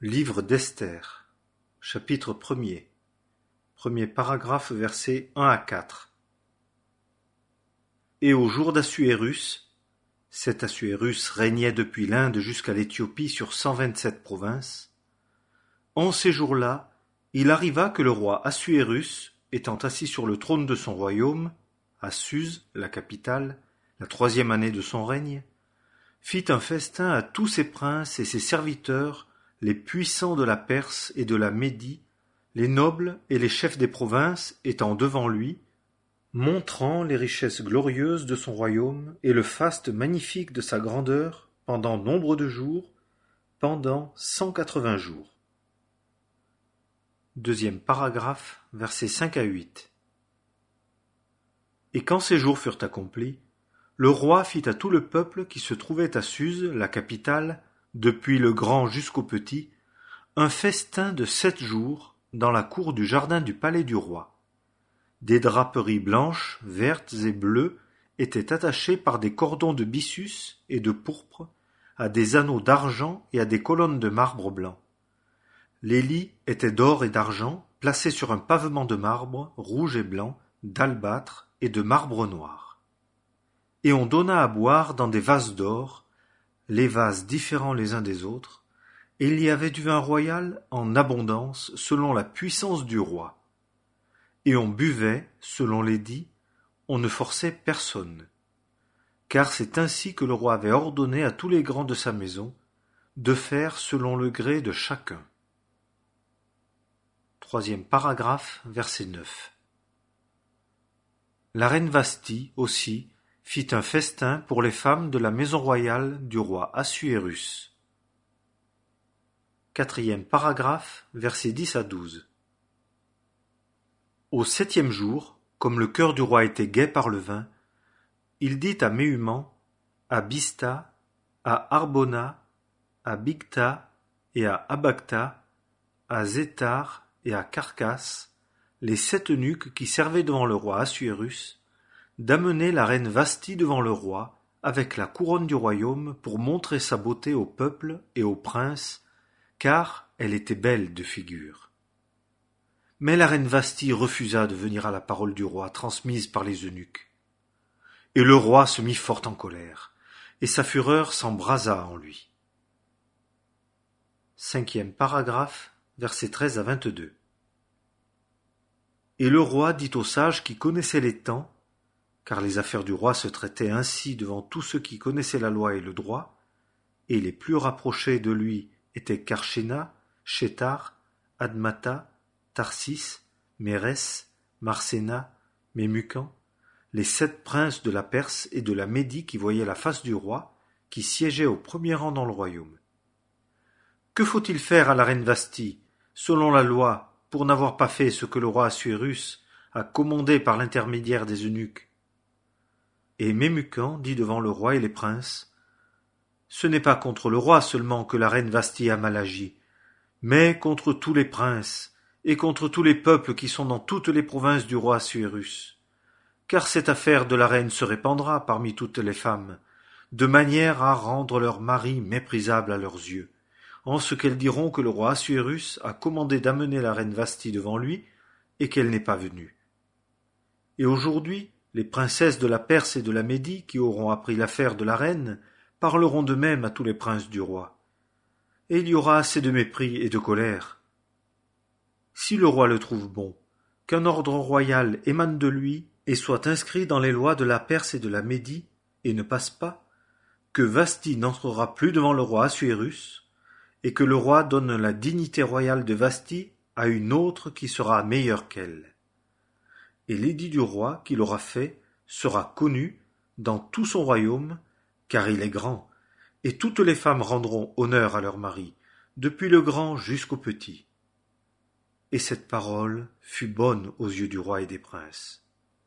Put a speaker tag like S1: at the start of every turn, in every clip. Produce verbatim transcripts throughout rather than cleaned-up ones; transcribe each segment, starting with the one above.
S1: Livre d'Esther, chapitre premier, premier paragraphe versets un à quatre. Et au jour d'Assuérus, cet Assuérus régnait depuis l'Inde jusqu'à l'Éthiopie sur cent vingt-sept provinces, en ces jours-là, il arriva que le roi Assuérus, étant assis sur le trône de son royaume, à Suse, la capitale, la troisième année de son règne, fit un festin à tous ses princes et ses serviteurs, les puissants de la Perse et de la Médie, les nobles et les chefs des provinces étant devant lui, montrant les richesses glorieuses de son royaume et le faste magnifique de sa grandeur pendant nombre de jours, pendant cent quatre-vingts jours. Deuxième paragraphe, versets cinq à huit. Et quand ces jours furent accomplis, le roi fit à tout le peuple qui se trouvait à Suse, la capitale, depuis le grand jusqu'au petit, un festin de sept jours dans la cour du jardin du palais du roi. Des draperies blanches, vertes et bleues étaient attachées par des cordons de byssus et de pourpre à des anneaux d'argent et à des colonnes de marbre blanc. Les lits étaient d'or et d'argent, placés sur un pavement de marbre rouge et blanc, d'albâtre et de marbre noir. Et on donna à boire dans des vases d'or, les vases différents les uns des autres, et il y avait du vin royal en abondance selon la puissance du roi. Et on buvait, selon l'édit, on ne forçait personne. Car c'est ainsi que le roi avait ordonné à tous les grands de sa maison de faire selon le gré de chacun. Troisième paragraphe, verset neuf. La reine Vasthi, aussi, fit un festin pour les femmes de la maison royale du roi Assuérus. Quatrième paragraphe, versets dix à douze. Au septième jour, comme le cœur du roi était gai par le vin, il dit à Méhuman, à Bista, à Arbona, à Bigta et à Abagta, à Zétar et à Carcas, les sept eunuques qui servaient devant le roi Assuérus, d'amener la reine Vasthi devant le roi, avec la couronne du royaume, pour montrer sa beauté au peuple et aux princes, car elle était belle de figure. Mais la reine Vasthi refusa de venir à la parole du roi transmise par les eunuques. Et le roi se mit fort en colère, et sa fureur s'embrasa en lui. Cinquième paragraphe, versets treize à vingt-deux. Et le roi dit aux sages qui connaissaient les temps, car les affaires du roi se traitaient ainsi devant tous ceux qui connaissaient la loi et le droit, et les plus rapprochés de lui étaient Karshena, Shétar, Admata, Tarsis, Mérès, Marséna, Mémucan, les sept princes de la Perse et de la Médie qui voyaient la face du roi, qui siégeait au premier rang dans le royaume. Que faut-il faire à la reine Vasthi, selon la loi, pour n'avoir pas fait ce que le roi Assuérus a commandé par l'intermédiaire des eunuques? Et Mémucan dit devant le roi et les princes, « Ce n'est pas contre le roi seulement que la reine Vasthi a mal agi, mais contre tous les princes et contre tous les peuples qui sont dans toutes les provinces du roi Assuérus. Car cette affaire de la reine se répandra parmi toutes les femmes, de manière à rendre leur mari méprisable à leurs yeux, en ce qu'elles diront que le roi Assuérus a commandé d'amener la reine Vasthi devant lui et qu'elle n'est pas venue. Et aujourd'hui, les princesses de la Perse et de la Médie qui auront appris l'affaire de la reine parleront de même à tous les princes du roi. Et il y aura assez de mépris et de colère. Si le roi le trouve bon, qu'un ordre royal émane de lui et soit inscrit dans les lois de la Perse et de la Médie et ne passe pas, que Vasthi n'entrera plus devant le roi Assuérus, et que le roi donne la dignité royale de Vasthi à une autre qui sera meilleure qu'elle. Et l'édit du roi qu'il aura fait sera connu dans tout son royaume, car il est grand, et toutes les femmes rendront honneur à leur mari, depuis le grand jusqu'au petit. Et cette parole fut bonne aux yeux du roi et des princes.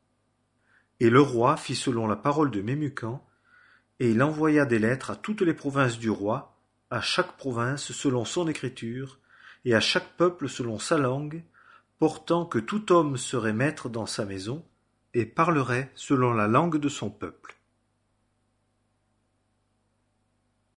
S1: Et le roi fit selon la parole de Mémucan, et il envoya des lettres à toutes les provinces du roi, à chaque province selon son écriture, et à chaque peuple selon sa langue, portant que tout homme serait maître dans sa maison, et parlerait selon la langue de son peuple.